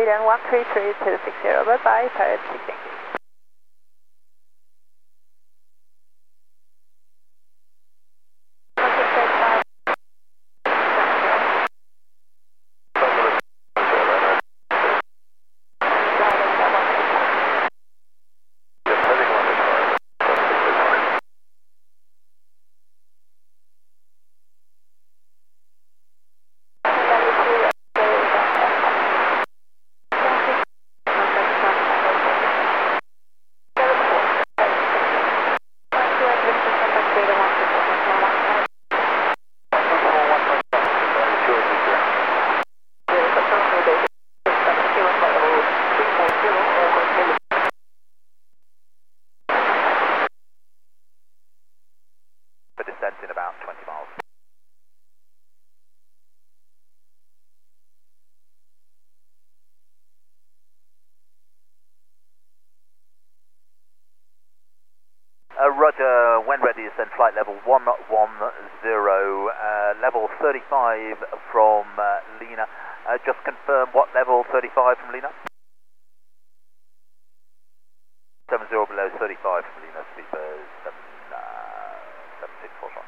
Sweden 133-260, bye-bye, Parrot 16. For descent in about 20 miles. Roger, when ready, ascend flight level 110, level 35 from Lena. Just confirm what level 35 from Lena? 70 below 35 from Lena, Sleepers 764.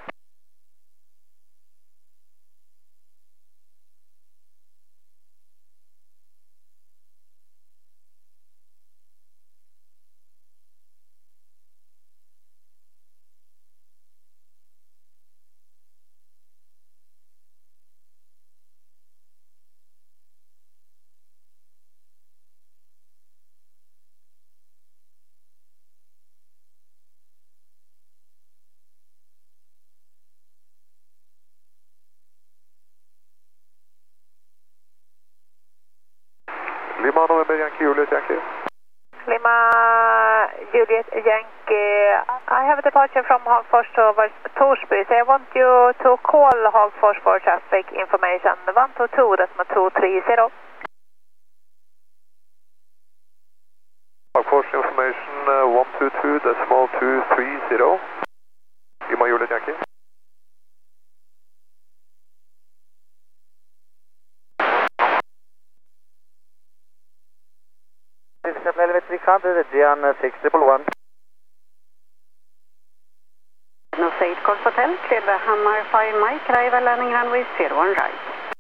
Lima November Yankee Juliet Yankee. Lima Juliet Yankee, I have a departure from Hagfors towards Torsby, so I want you to call Hagfors for traffic information 122.230. Hagfors information 122.230. Lima Juliet Yankee. Level 600, Gian 611. No State Golf Hotel, clear the Hammer 5 Mike, arrival landing runway 01 right.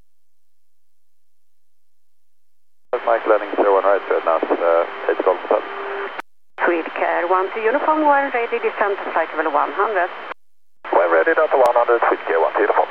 Mike landing 01 right, now State Golf Hotel. Sweet Care 1 to uniform, when ready, descent to flight level 100. When ready, down to 100, Sweet Care 1 to uniform.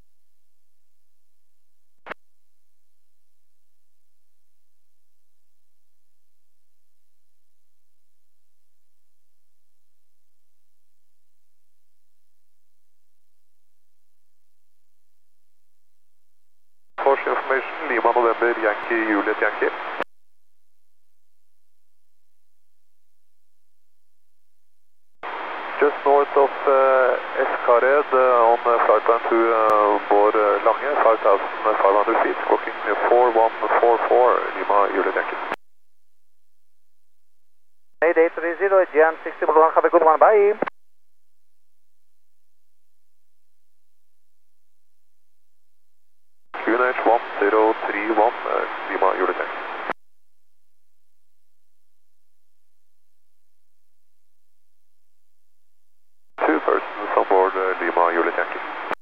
Hagfors information, Lima November Yankee Juliet Yankee. Just north of Eskared on flight plan to Bård Lange, 5,500 feet, clocking 4144, Lima Juliet Yankee. 8830, Gian 611, have a good one, bye. QNH 1031, Lima Juliet Yankee. Two persons on board Lima Juliet Yankee.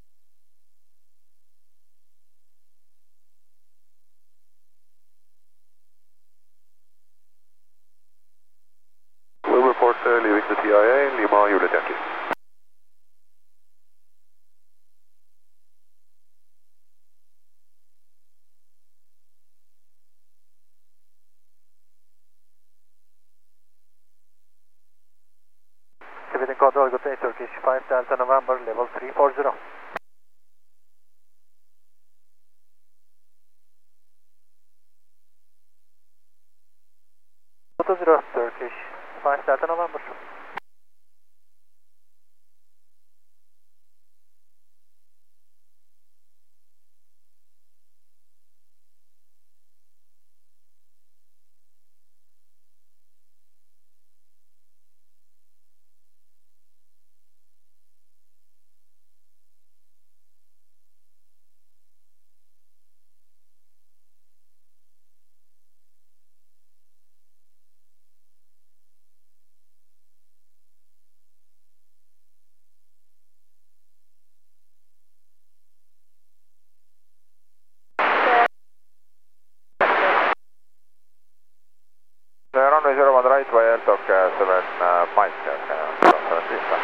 Will report leaving the TIA, Lima Juliet Yankee. Everything control, good day, Turkish 5 Delta November, level 340. Turkish 5 Delta November. Mike från Sista.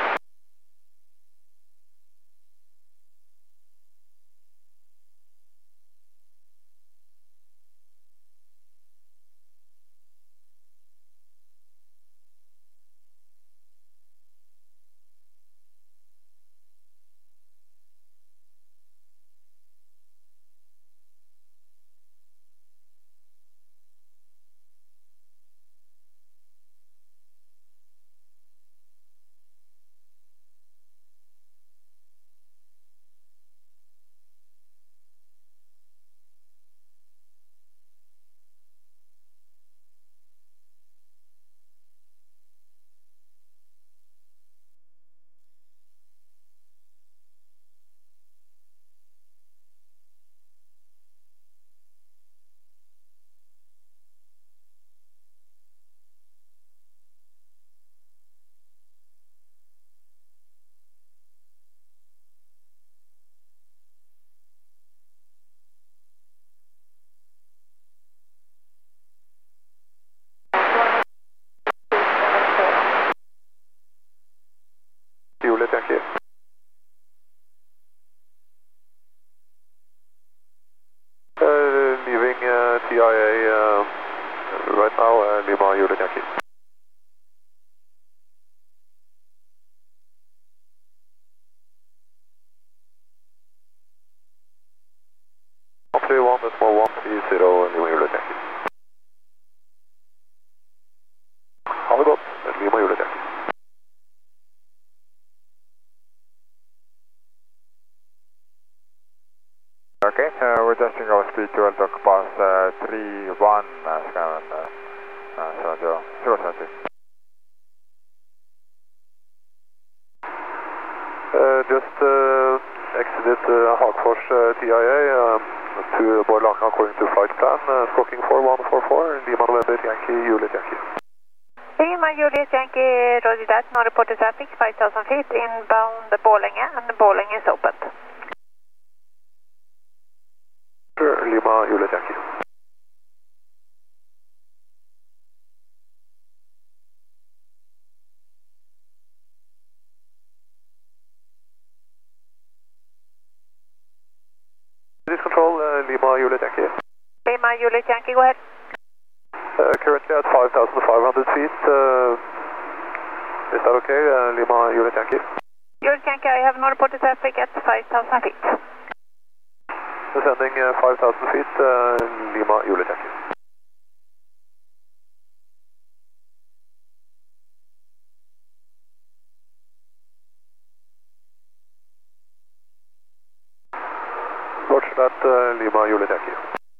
Juliet Yankee. Leaving TIA right now, Lima Juliet Yankee. One 130 Lima Juliet Yankee. Ha det gott, Lima Juliet Yankee. Okay, we're adjusting our speed to Eldoc Pass 31, Skyline 070. Just exited Hagfors TIA to Borlänge according to flight plan, squawking 4144, Lima November Yankee, Juliet Yankee. Lima Juliet Yankee, roger that, no reported traffic, 5,000 feet, inbound Borlänge, and the Borlänge is opened. Lima Juliet Yankee. This control, Lima Juliet Yankee. Lima Juliet Yankee, go ahead. Currently at 5,500 feet. Is that okay, Lima Juliet Yankee? Juliet Yankee, I have no reported traffic at 5,000 feet. Descending 5,000 feet, Lima Juliet Yankee. Roger that, Lima Juliet Yankee.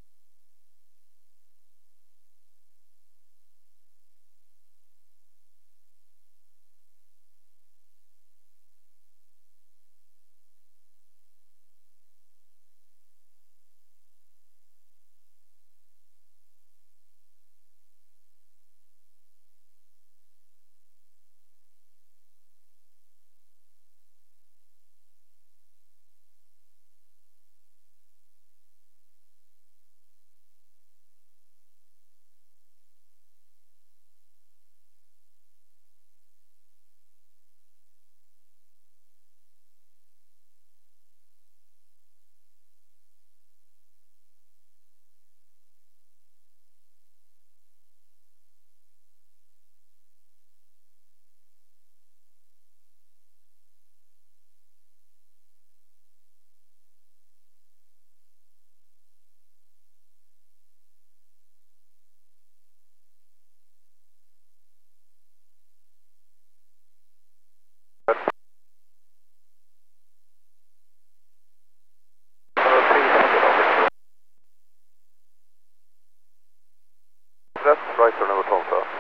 That's right, sir, number 12, sir.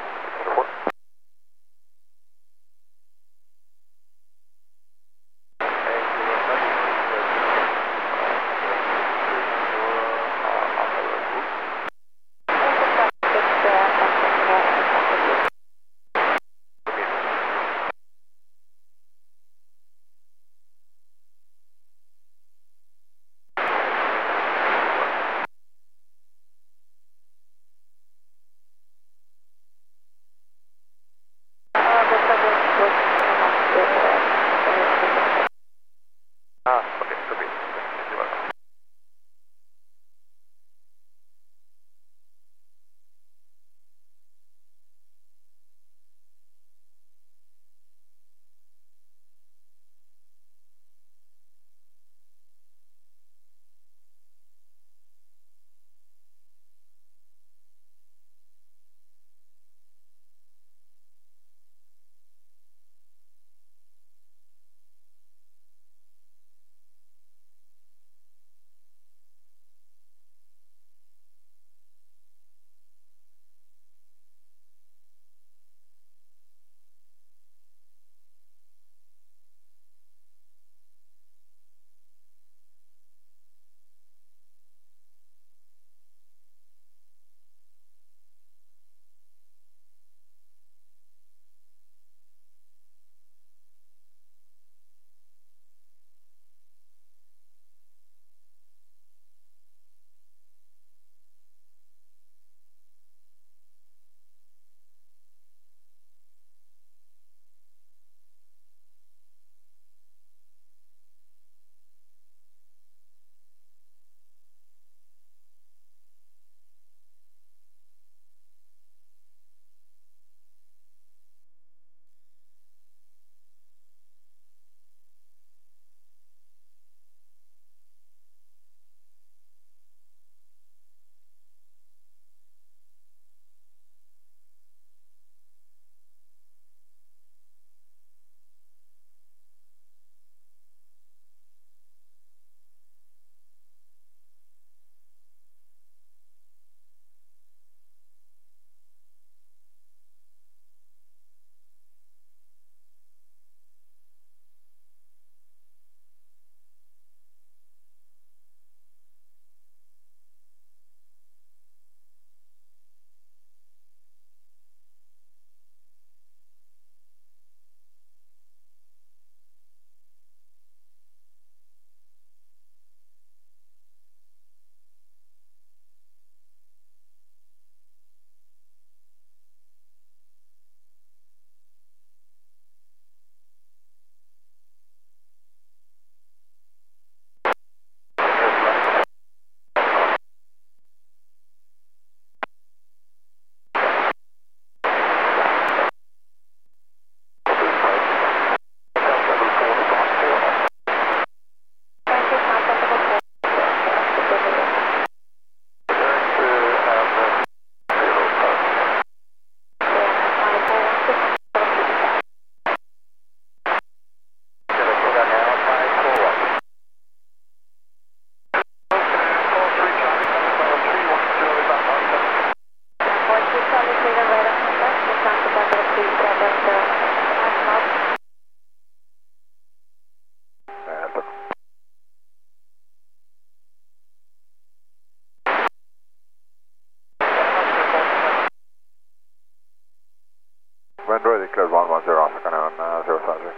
cleared 110, så kan även 030.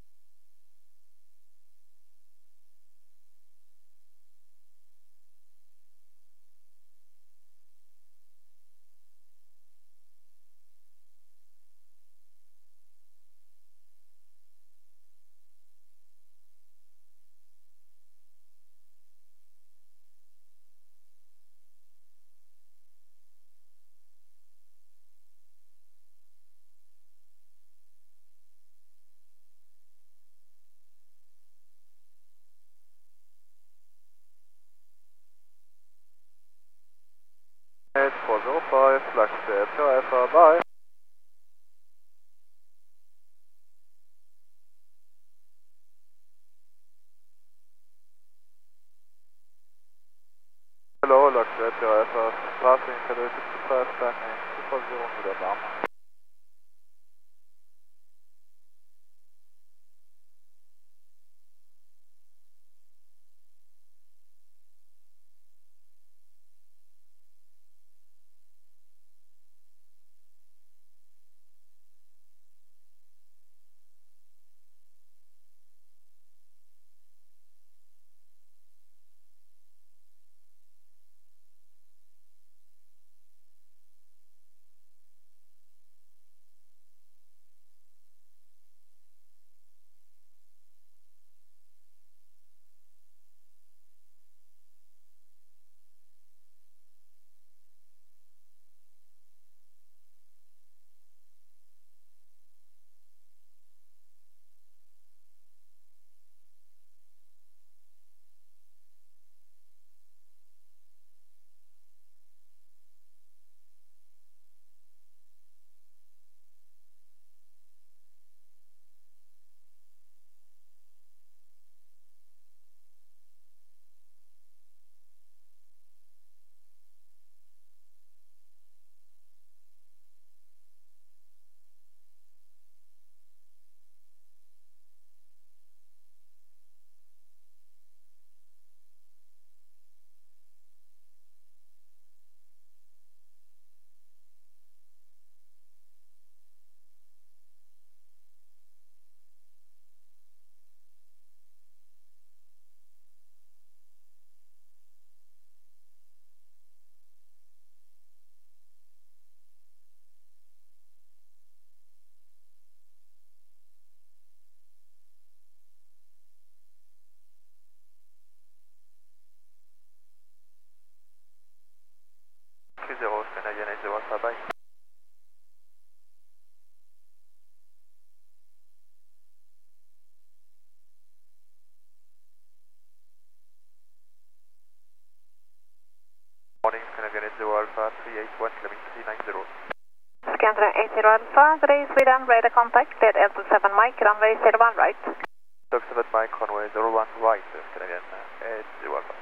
It's 405, flash to Alpha, bye. Hello, Luxor to Alpha, passing to the first landing, 240 with Obama. Canadian 80 Alpha, bye. Morning, Canadian 80 Alpha, 381, climbing 390. Scantra 80 Alpha, today Sweden, radar contact, cleared L27 Mike, runway 01 right. 27 Mike, runway 01 right, Canadian 80 Alpha.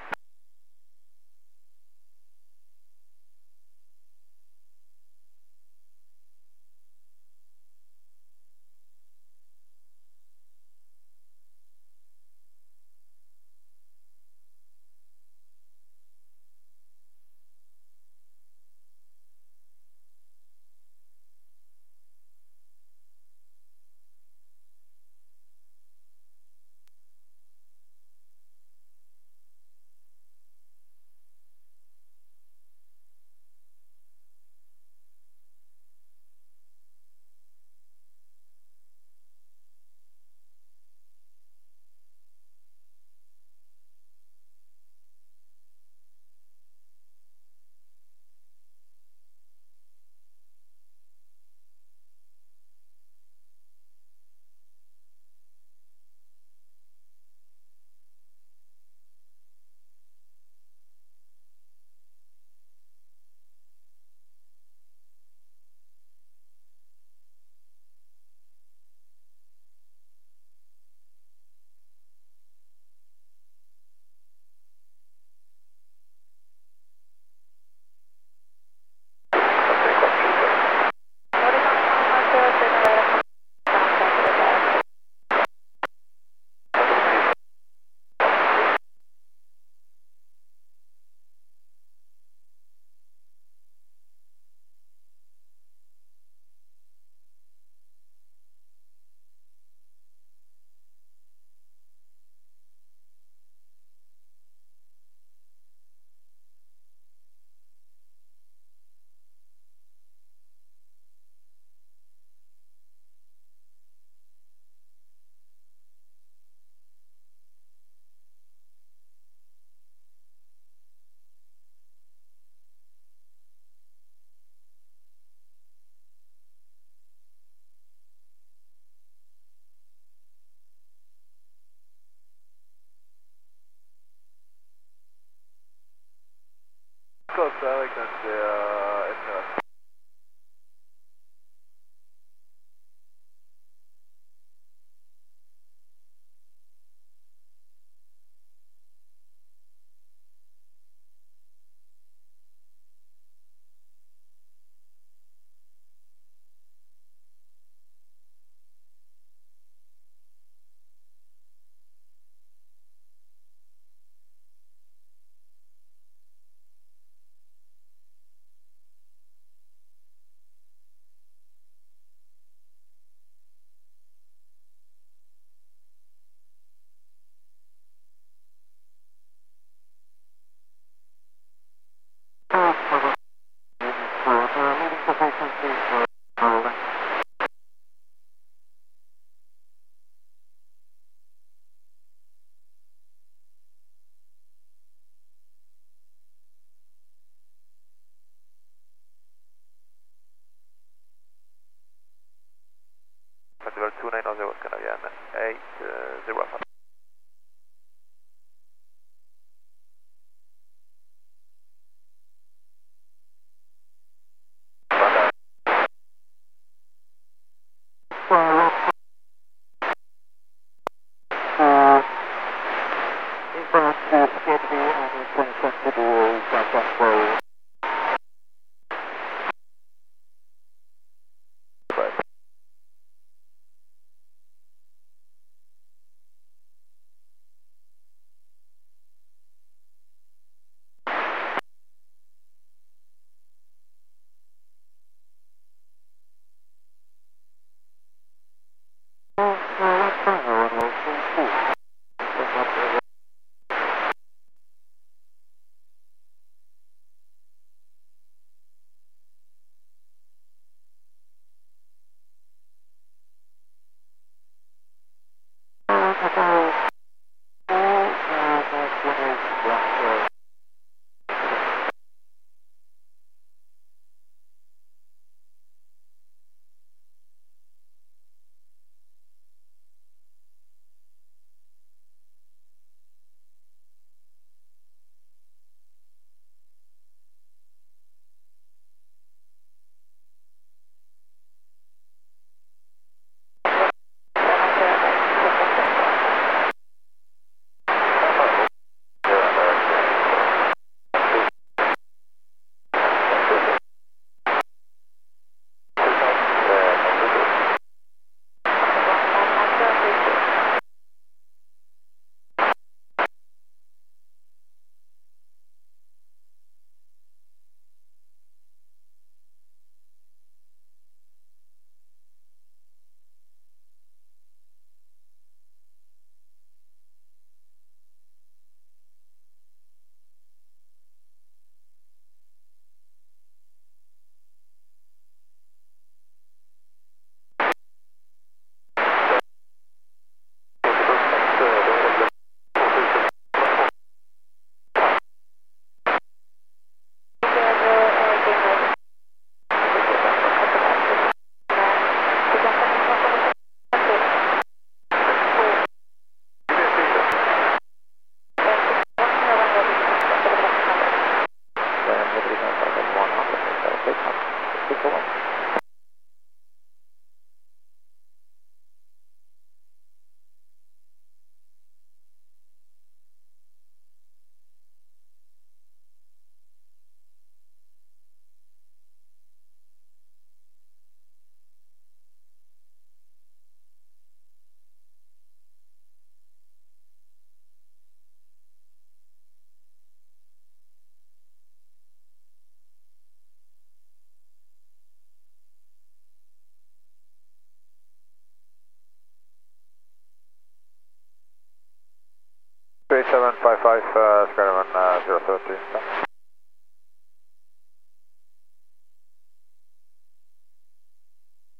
3755, Skyrim 017.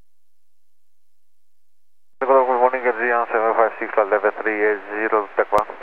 Good morning, Adrian 756, level 380, Tech 1.